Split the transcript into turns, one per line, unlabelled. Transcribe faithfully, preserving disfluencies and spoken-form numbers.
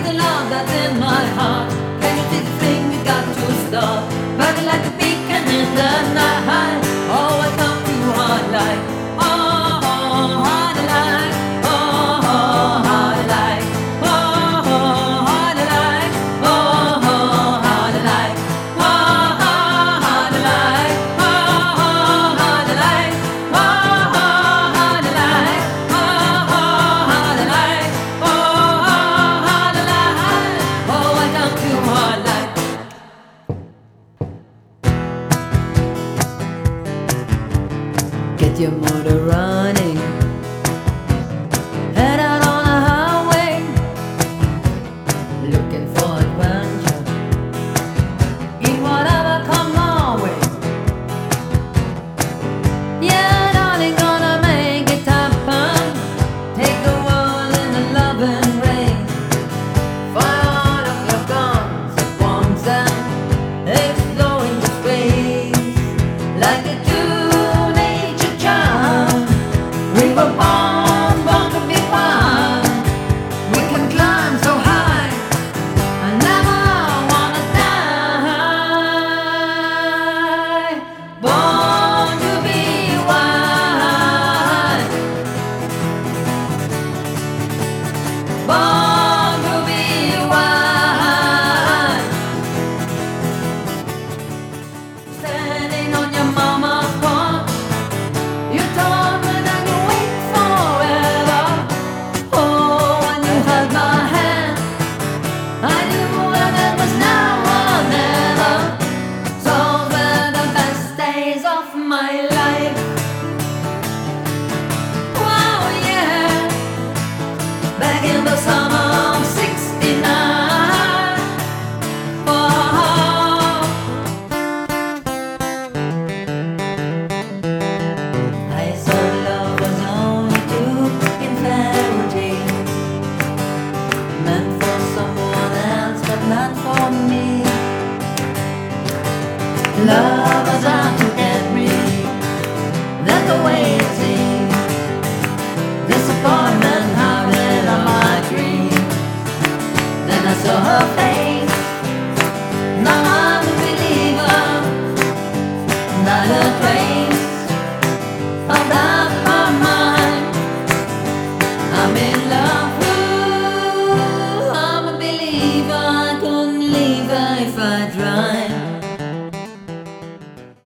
the love that's in my heart. Can you see the thing we got to start? Burning like a beacon in the night. Oh, I come to hard light. Oh, oh, hard light. Oh, oh, hard light. Oh, oh, hard light. Oh, oh, hard light. Oh, oh, hard light. Oh, oh, hard light. Oh, oh, hard light. Oh, oh, hard light. Oh, oh, hard light. Oh, I come to hard light. Get your motor running, head out on a highway, looking for adventure, eat whatever comes our way. Yeah, darling, gonna make it happen. Take the world in a loving rain. Fire all of your guns at once and explode into space like a true nature child. We were born, born to be wild. We can climb so high. I never wanna die. Born to be wild. Born to be wild. Standing on your mama's porch, you told me that you wait forever. Oh, when you held my hand, I knew that it was now or never. Those were the best days of my life. Wow, yeah. Back in the summer of sixty-nine. Oh, I saw love was only two in fairy tales, meant for someone else but not for me. Love was out to get me, that's the way it seems. Disappointment howling on my dream. Then I saw her face. Now I'm a believer. Not a trace of doubt in my mind. I'm in love. Ooh, I'm a believer. I couldn't leave her if I tried.